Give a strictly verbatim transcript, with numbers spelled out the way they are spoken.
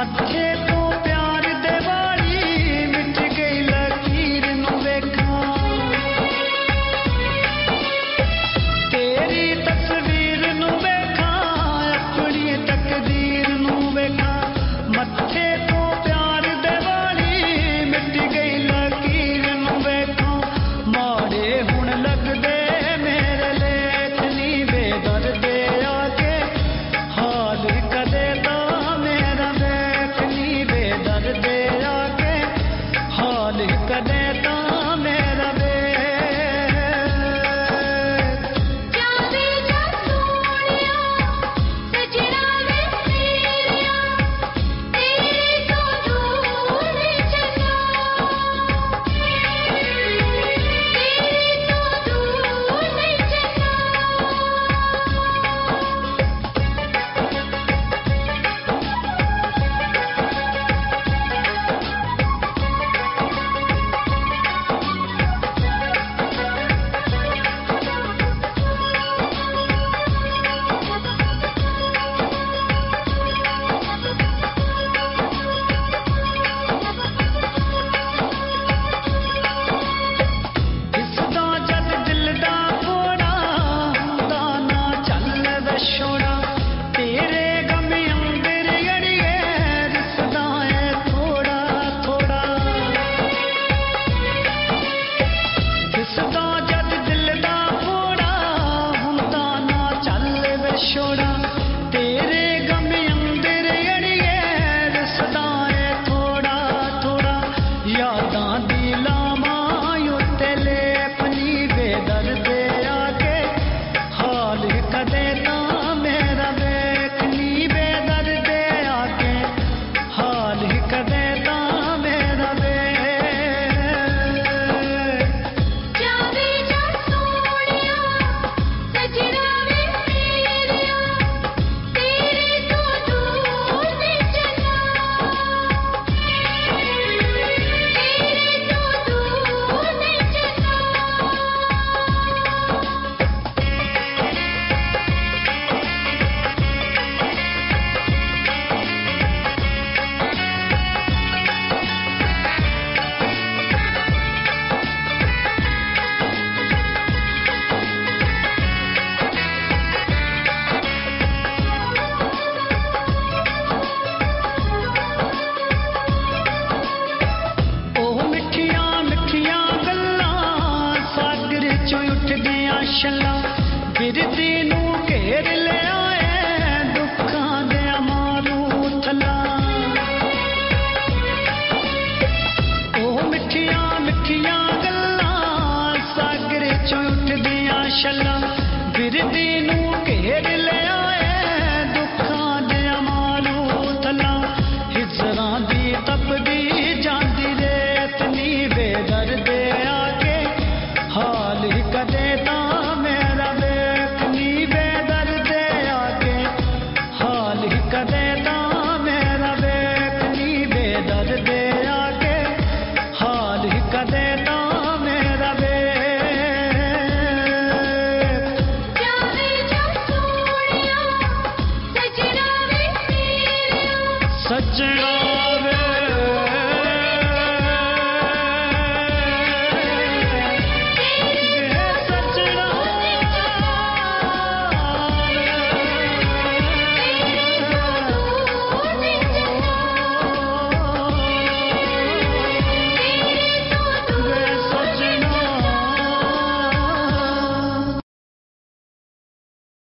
मत्थे तो प्यार दे वाली मिट गई लकीर नू वेखां तेरी तस्वीर नू वेखां अपनी तकदीर नू वेखां मत्थे तो प्यार दे वाली मिट गई लकीर नू वेखां माड़े हुण लगदे मेरे लेख नी बेदर्दे आके हाल कदे दा मेरा देख नी बेदर्दे आके हाल कदे दा मेरा जावे जा सोनिया सजना वे मेरिया तेरे तो दूर नहीं चलना तेरे तो दूर नहीं चलना दिसदा जद दिल दा फोड़ा हुंदा ना चल वे छोड़ा तेरे गम अंदर अड़िए दिसदा है थोड़ा थोड़ा दिसदा जद दिल दा फोड़ा हुंदा ना चल वे छोड़ा तेरे गम अंदर अड़िए दिसदा है थोड़ा थोड़ा यादां दी लावां उत्ते लेपनी बेदर्दे आके हाल कदे तां मेरा वेखनी बेदर्दे आके हाल कदे तां मेरा जावे जा सोनिया सजना वे मेरिया तेरे तो दूर नहीं चलना तेरे तो दूर नहीं चलना ओह मिठियां मिठियां गल्लां सागर चों उठदियां छल्लां